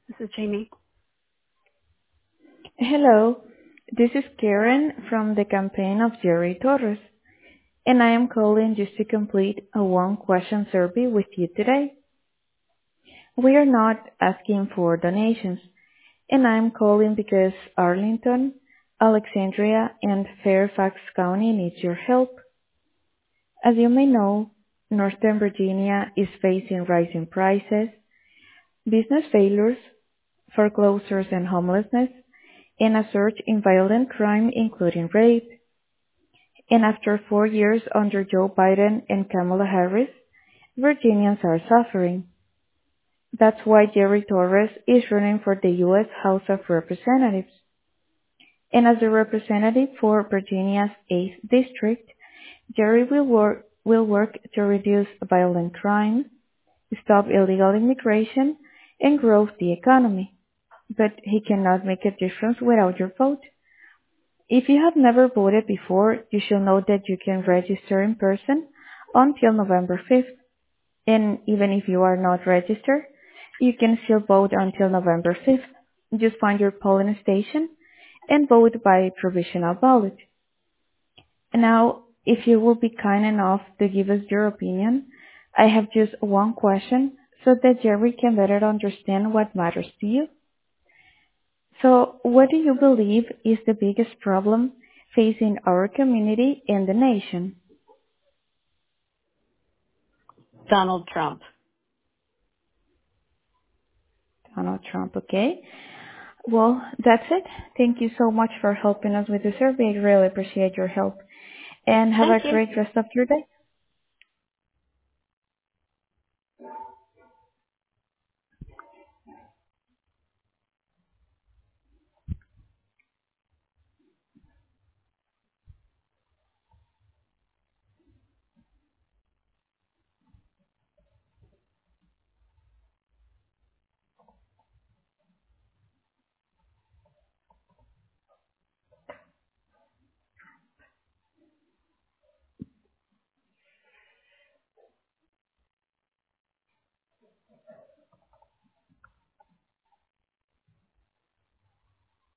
This is Jamie. Hello, this is Karen from the campaign of Jerry Torres, and I am calling just to complete a one-question survey with you today. We are not asking for donations, and I am calling because Arlington, Alexandria, and Fairfax County needs your help. As you may know, Northern Virginia is facing rising prices, business failures, foreclosures and homelessness, and a surge in violent crime, including rape. And after 4 years under Joe Biden and Kamala Harris, Virginians are suffering. That's why Jerry Torres is running for the U.S. House of Representatives. And as a representative for Virginia's 8th District, Jerry will work to reduce violent crime, stop illegal immigration, and grow the economy. But he cannot make a difference without your vote. If you have never voted before, you should know that you can register in person until November 5th. And even if you are not registered, you can still vote until November 5th. Just find your polling station and vote by provisional ballot. Now, if you will be kind enough to give us your opinion, I have just one question so that Jerry can better understand what matters to you. So, what do you believe is the biggest problem facing our community and the nation? Donald Trump. Donald Trump, okay? Well, that's it. Thank you so much for helping us with the survey. I really appreciate your help. And have a Thank you. great rest of your day.